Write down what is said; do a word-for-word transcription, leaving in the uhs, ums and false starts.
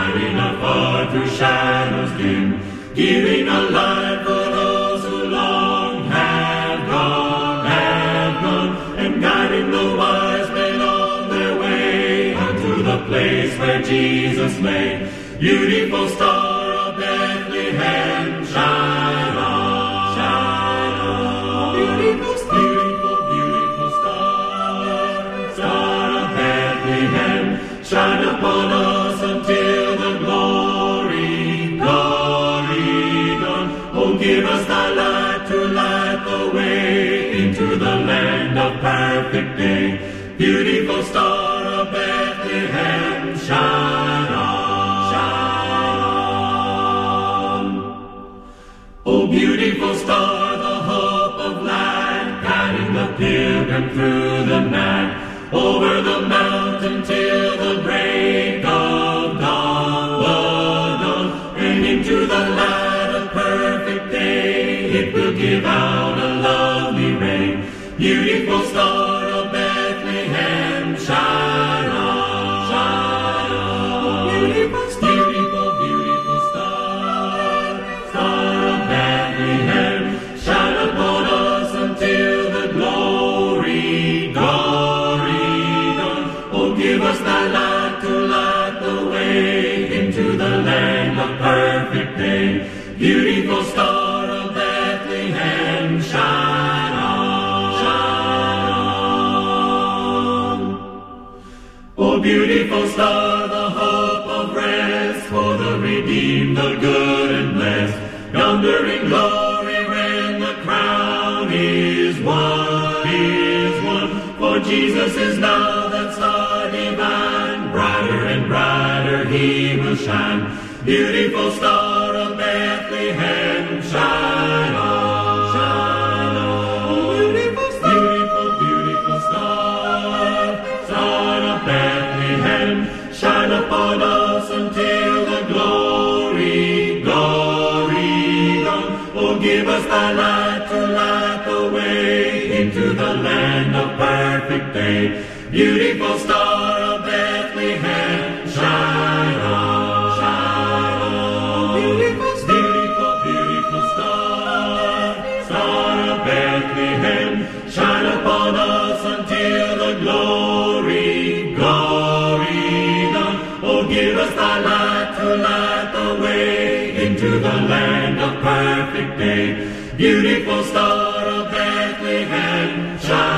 guiding afar through shadows dim, giving a light for those who long have gone, have gone, and guiding the wise men on their way unto the place where Jesus lay. Beautiful star of Bethlehem, shine on, shine on. Beautiful star, beautiful, beautiful star, star of Bethlehem, shine upon us until the glory, glory dawn. Oh, give us thy light to light the way into the land of perfect day. Beautiful star of Bethlehem, shine on. Oh, beautiful star, the hope of light, guiding the pilgrim through the night, over the mountain till the break of dawn, the dawn, and into the light of perfect day, it will give out a lovely ray. Beautiful star of Bethlehem, shine on, shine on. Beautiful star, beautiful, beautiful star, star of Bethlehem, shine upon us until the glory, glory dawn. Oh, give us thy light to light the way into the land of perfect day. Beautiful star of Bethlehem, shine on, shine on. Oh, beautiful star, the hope of rest for the redeemed, the good and blessed, yonder in glory when the crown is won, is won. For Jesus is now that star divine, brighter and brighter he will shine. Beautiful star of Bethlehem, shine on, shine on. Beautiful star, beautiful, beautiful star, star of Bethlehem, shine upon us until the glory, glory dawn. Oh, give us thy light to light the way into the land of perfect day. Beautiful star of Bethlehem, shine on, shine on. Beautiful, beautiful, beautiful star, star of Bethlehem, shine upon us until the glory, glory dawn. Oh, give us thy light to light the way into the land of perfect day. Beautiful star of Bethlehem, shine